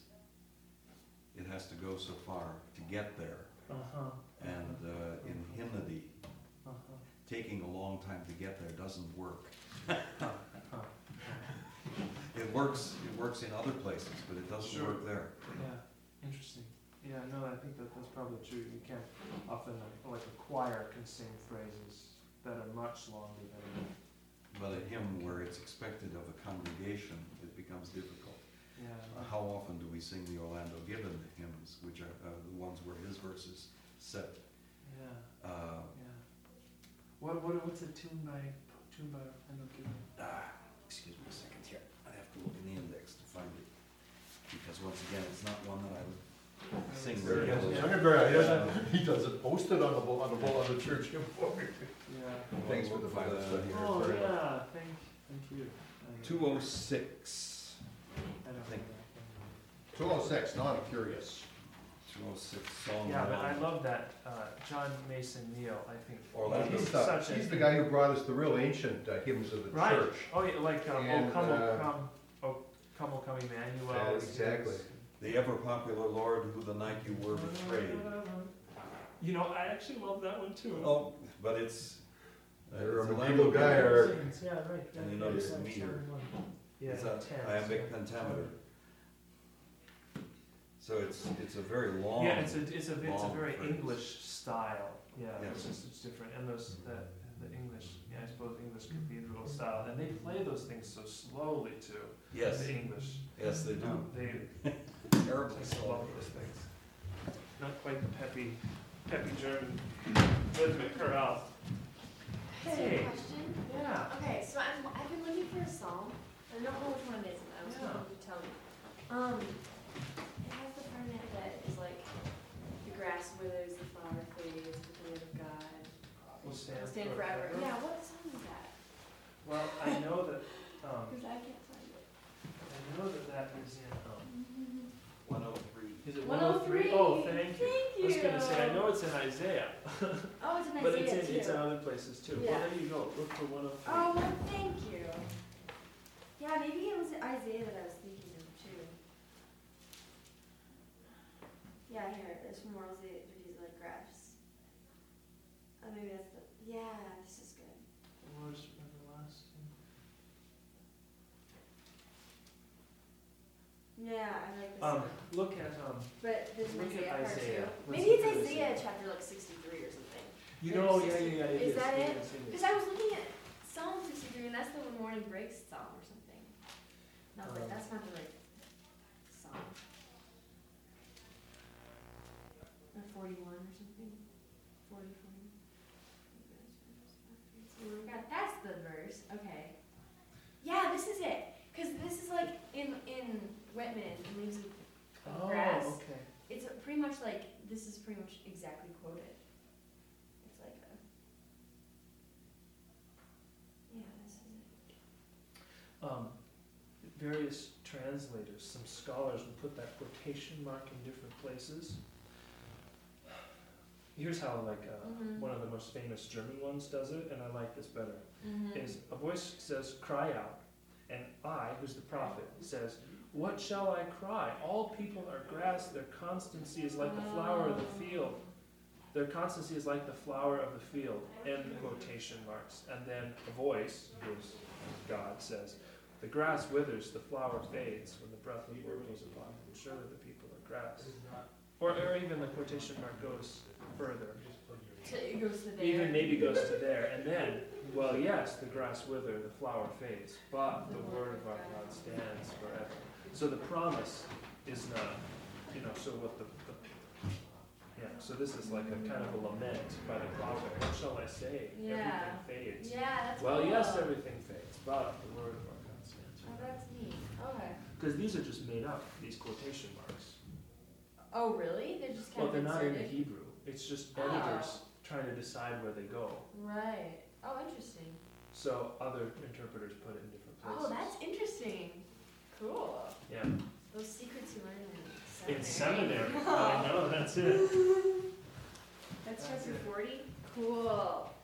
It has to go so far to get there. Uh-huh. And uh, in hymnody, Uh-huh. taking a long time to get there doesn't work. Huh. It works, it works in other places, but it doesn't Sure. work there. Yeah, interesting. Yeah, no, I think that that's probably true. You can't, often, uh, like a choir can sing phrases that are much longer than, But a hymn where it's expected of a congregation, it becomes difficult. yeah. Uh, How often do we sing the Orlando Gibbon hymns, which are uh, the ones where his verses set? Yeah, Uh, yeah. What, what, what's a tune by, tune by Orlando Gibbon? ah, excuse me a second here, I have to look in the index to find it. Because once again, it's not one that I would sing There he has regularly. his younger guy, he doesn't, he doesn't post it on the, bull- on the, bull- on the church hymn board. Yeah. Thanks for the Bible study. Oh, Very much. yeah, thank, thank you. I- Two oh six. I don't think- know. Two oh six, now I'm curious. Two oh six song. Yeah, but I one. love that, uh, John Mason Neal, I think. Orlando. He's He's the, such a- he's the guy who brought us the real ancient uh, hymns of the Right. church. Oh, yeah, like, um, O And, come, O uh, come, O come, O come Emmanuel. Yeah, is- exactly. The ever popular Lord, who the night you were betrayed. You know, I actually love that one too. Oh, but it's. uh, You're it's a Orlando medieval guy, Gibbon. or- Yeah, right. And you right, notice right, the meter. song one. Yeah, It's a tense, iambic yeah. pentameter. So it's, it's a very long. Yeah, it's a, it's a, it's a long very phrase. English style, yeah, it's Yes. just, it's different, and those, the, the English, yeah, I suppose English cathedral style, and they play those things so slowly too. Yes, The English. yes, they do. Um, They, Terribly I slow. love those things. Not quite the peppy, peppy German rhythmic chorale. So a Hey. question? Yeah. Okay, so I'm, I've been looking for a psalm. I don't know which one it is, and I was Yeah. hoping you could tell me. Um, it has the part in it that is like, the grass withers, the flower fades, but the word of God Will stand will stand forever. Yeah, what song is that? Well, I know that, um, Because I can't find it. I know that that is one oh three? Oh, thank you. Thank you. I was gonna say, I know it's in Isaiah, Oh, it's in but Isaiah it's in, too. it's in other places too. Yeah. Well, there you go, look for one oh three. Oh, well, thank you. Yeah, maybe it was Isaiah that I was thinking of too. Yeah, here, it's from Morals eight, fifties like graphs. Oh, maybe that's the, yeah, this is good. Lord's everlasting. Yeah, I like this Um, one. look at, um, But there's an look at Isaiah part Isaiah. too. Let's Maybe look it's at Isaiah Isaiah. chapter like sixty-three or something. you Maybe know, it's yeah, sixty. yeah, yeah, it Is is, that it it? is, it is. Because I was looking at Psalm sixty-three, and that's the morning breaks psalm or something. Not like Um, that's not the right psalm. Or forty-one or something. Forty, forty. Oh my God, that's the verse. Okay. Yeah, this is it. Cause this is like in in Whitman, Leaves of of Grass. Oh, okay. It's a- pretty much like this is pretty much exactly quoted. It's like a. Yeah, this is it. Um, various translators, some scholars will put that quotation mark in different places. Here's how, like, uh, Mhm. one of the most famous German ones does it, and I like this better. Mm-hmm. Is a voice says, "Cry out," and I, who's the prophet, says, "What shall I cry? All people are grass. Their constancy is like the flower of the field. Their constancy is like the flower of the field." End quotation marks. And then a voice, who's God, says, "The grass withers, the flower fades when the breath of the Lord blows upon it. Surely the people are grass." Or, or even the quotation mark goes further. So it goes to there. Even maybe goes to there. And then, well, yes, the grass withers, the flower fades, but the word of our God stands forever. So the promise is not, you know, so what the, the yeah, so this is like a kind of a lament by the prophet. What shall I say? Yeah. Everything fades. Yeah, that's Well, cool. yes, everything fades, but the word of our God stands Oh, forever. that's neat. Okay. Because these are just made up, these quotation marks. Oh, really? They're just kind Well, of they're not in the inserted? Hebrew. It's just Oh. editors trying to decide where they go. Right. Oh, interesting. So other interpreters put it in different places. Oh, that's interesting. Cool. Yeah. Those secrets you learn in In seminary. seminary. I know, that's it. That's That's chapter it. forty? Cool.